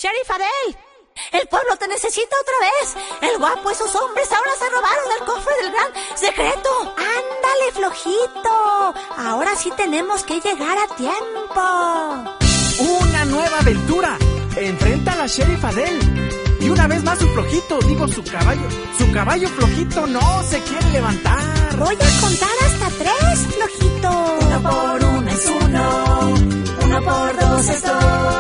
¡Sheriff Adel! ¡El pueblo te necesita otra vez! ¡El guapo y sus hombres ahora se robaron el cofre del gran secreto! ¡Ándale, flojito! Ahora sí tenemos que llegar a tiempo. ¡Una nueva aventura! Enfrenta a la Sheriff Adel. Y una vez más su flojito, su caballo flojito no se quiere levantar. Voy a contar hasta 3, flojito. 1 por 1 es 1, 1 por 2 es 2.